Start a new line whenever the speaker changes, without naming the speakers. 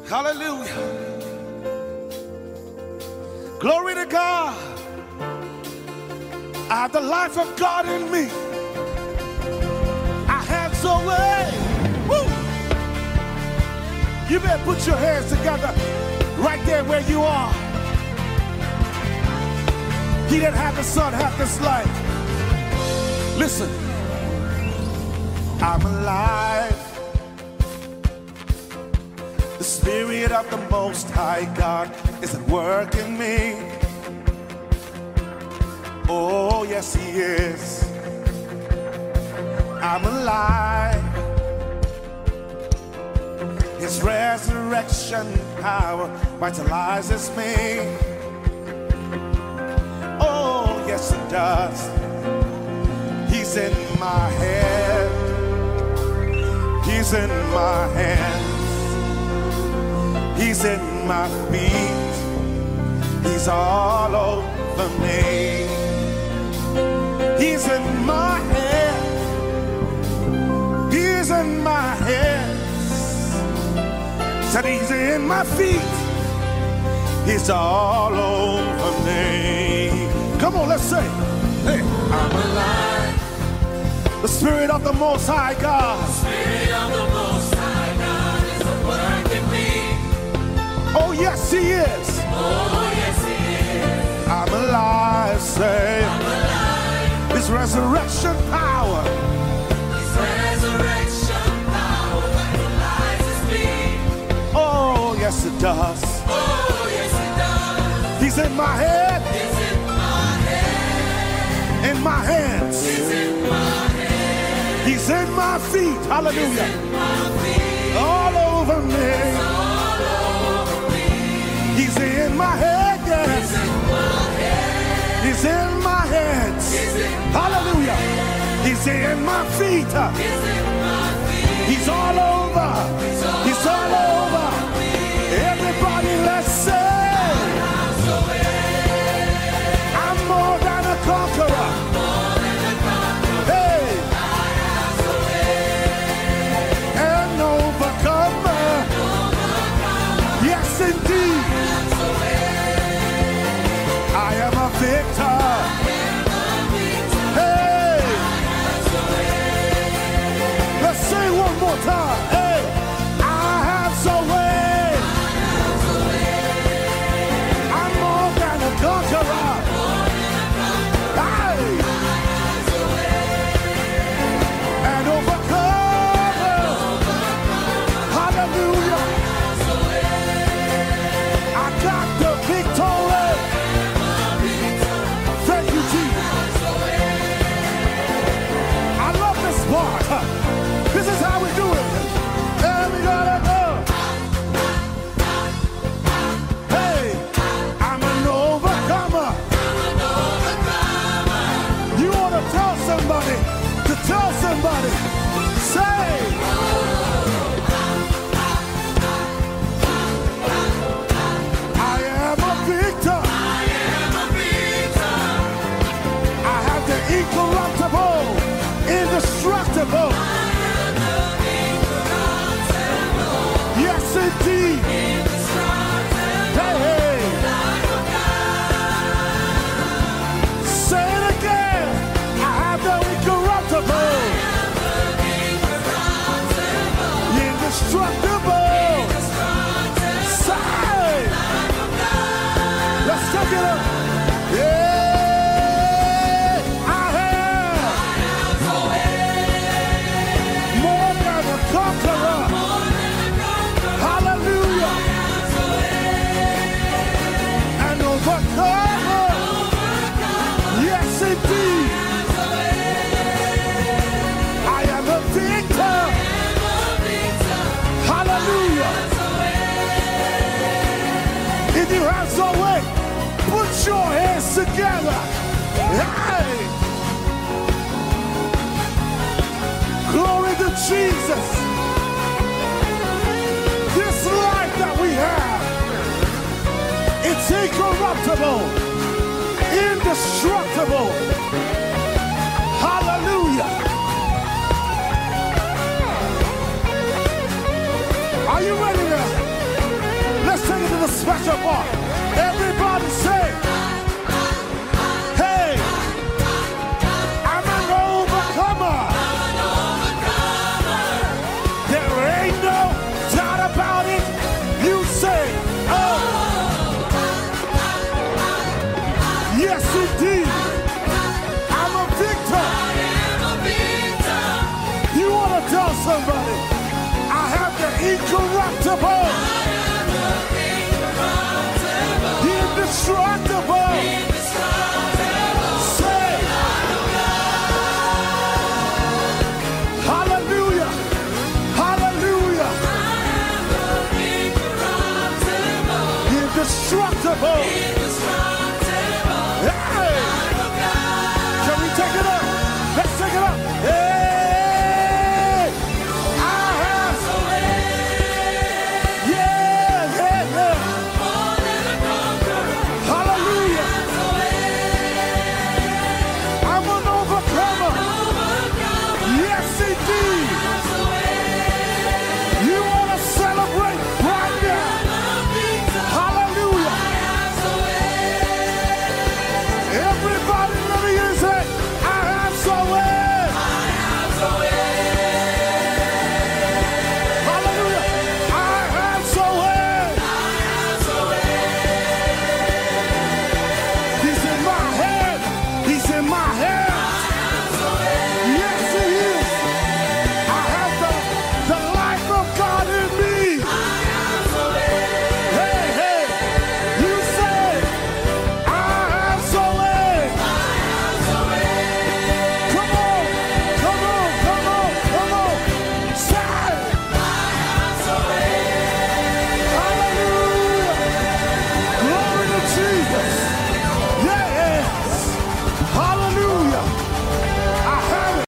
Hallelujah. Glory to God. I have the life of God in me. I have so way. Woo. You better put your hands together right there where you are. He that hath the Son hath this life. Listen. I'm alive. The Spirit of the Most High God is at work in me. Oh, yes, He is. I'm alive. His resurrection power vitalizes me. Oh, yes, it does. He's in my head. He's in my hands. He's in my feet. He's all over me. He's in my head. He's in my hands. Said he's in my feet. He's all over me. Come on, let's say, hey, I'm alive. The Spirit of the Most High God. The Spirit of the Most High God is at work in me. Oh, yes, He is. Oh, yes, He is. I'm alive, say. I'm alive. His resurrection power. His resurrection power vitalizes me. Oh, yes, it does. Oh, yes, it does. He's in my head. He's in my head. In my hands. He's in my head. He's in my feet. Hallelujah. He's in my feet. All over me. He's in my head, yes. He's in my hands. Hallelujah. He's in my feet. He's all over. He's all over. Everybody, let's say, I'm more than a conqueror. Hey, an overcomer. Yes, indeed. I am a victor. Hey! Let's say one more time. Hey! I have so way. I'm more than a conqueror. Hey! An overcomer. Hallelujah. I got the victory. Thank you, Jesus. I love this part. This is how we do it. And we gotta go. Hey, I'm an overcomer. You want to tell somebody, to tell somebody, say, I am a victor. Incorruptible, indestructible. Yes, indeed. Hey, hey. Say it again. I have the incorruptible, indestructible. Say. Let's take it up. Yeah. Yes, indeed. I am a victor. Hallelujah. If you have some way, put your hands together. Hey. Glory to Jesus. This life that we have, it's incorruptible, indestructible. Hallelujah. Are you ready now? special part. Everybody say, hey, I'm an overcomer. There ain't no doubt about it. You say, oh, yes indeed. I'm a victor. You want to tell somebody, I have the incorruptible, indestructible. Say, hallelujah, hallelujah. Indestructible.